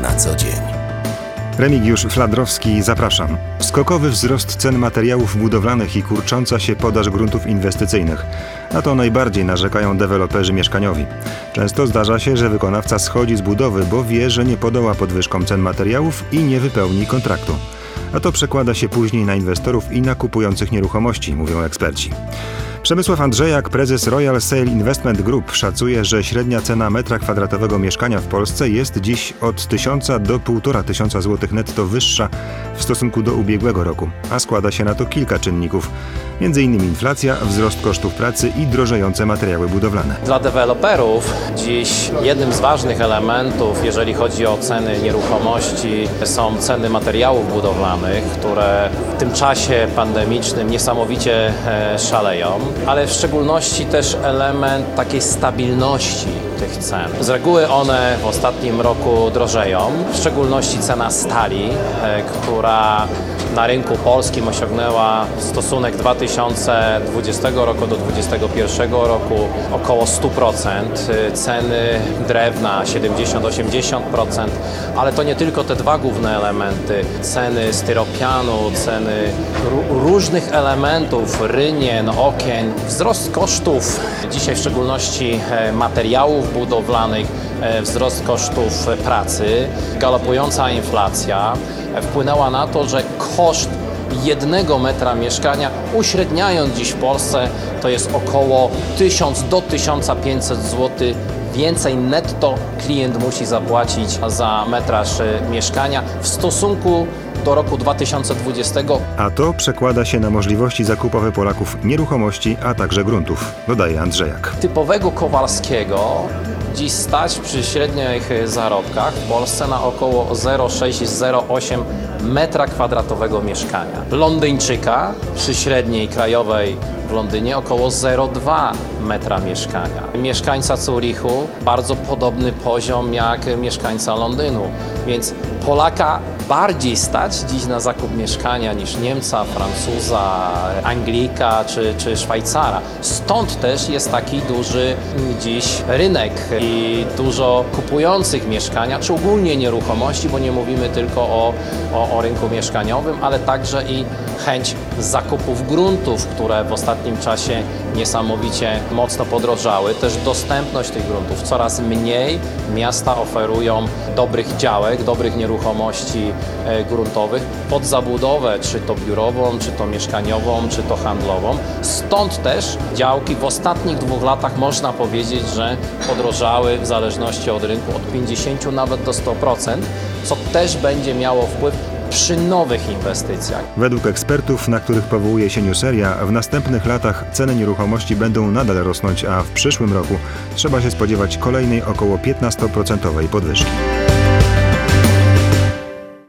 na co dzień. Remigiusz Fladrowski, zapraszam. Skokowy wzrost cen materiałów budowlanych i kurcząca się podaż gruntów inwestycyjnych. Na to najbardziej narzekają deweloperzy mieszkaniowi. Często zdarza się, że wykonawca schodzi z budowy, bo wie, że nie podoła podwyżkom cen materiałów i nie wypełni kontraktu. A to przekłada się później na inwestorów i na kupujących nieruchomości, mówią eksperci. Przemysław Andrzejak, prezes Royal Sale Investment Group, szacuje, że średnia cena metra kwadratowego mieszkania w Polsce jest dziś od 1000 do 1500 zł netto wyższa w stosunku do ubiegłego roku, a składa się na to kilka czynników, m.in. inflacja, wzrost kosztów pracy i drożejące materiały budowlane. Dla deweloperów dziś jednym z ważnych elementów, jeżeli chodzi o ceny nieruchomości, są ceny materiałów budowlanych, które w tym czasie pandemicznym niesamowicie szaleją, ale w szczególności też element takiej stabilności tych cen. Z reguły one w ostatnim roku drożeją, w szczególności cena stali, która na rynku polskim osiągnęła stosunek 2020 roku do 2021 roku około 100%, ceny drewna 70-80%, ale to nie tylko te dwa główne elementy, ceny styropianu, ceny różnych elementów, rynien, okien, wzrost kosztów, dzisiaj w szczególności materiałów budowlanych, wzrost kosztów pracy, galopująca inflacja wpłynęła na to, że koszt 1 metra mieszkania, uśredniając dziś w Polsce, to jest około 1000 do 1500 zł więcej netto klient musi zapłacić za metraż mieszkania w stosunku do roku 2020. A to przekłada się na możliwości zakupowe Polaków nieruchomości, a także gruntów, dodaje Andrzejak. Typowego Kowalskiego dziś stać przy średnich zarobkach w Polsce na około 0,6-0,8 metra kwadratowego mieszkania. Londyńczyka przy średniej krajowej w Londynie około 0,2 metra mieszkania. Mieszkańca Zurichu bardzo podobny poziom jak mieszkańca Londynu, więc Polaka bardziej stać dziś na zakup mieszkania niż Niemca, Francuza, Anglika czy Szwajcara. Stąd też jest taki duży dziś rynek i dużo kupujących mieszkania, czy ogólnie nieruchomości, bo nie mówimy tylko o rynku mieszkaniowym, ale także i chęć zakupów gruntów, które w ostatnim czasie niesamowicie mocno podrożały. Też dostępność tych gruntów. Coraz mniej miasta oferują dobrych działek, dobrych nieruchomości gruntowych pod zabudowę, czy to biurową, czy to mieszkaniową, czy to handlową. Stąd też działki w ostatnich 2 latach można powiedzieć, że podrożały w zależności od rynku od 50 nawet do 100%, co też będzie miało wpływ przy nowych inwestycjach. Według ekspertów, na których powołuje się Newseria, w następnych latach ceny nieruchomości będą nadal rosnąć, a w przyszłym roku trzeba się spodziewać kolejnej około 15% podwyżki.